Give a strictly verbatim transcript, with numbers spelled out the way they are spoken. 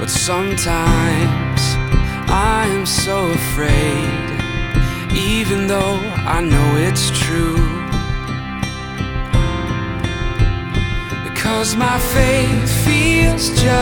But sometimes I am so afraid, even though I know it's true. Because my faith feels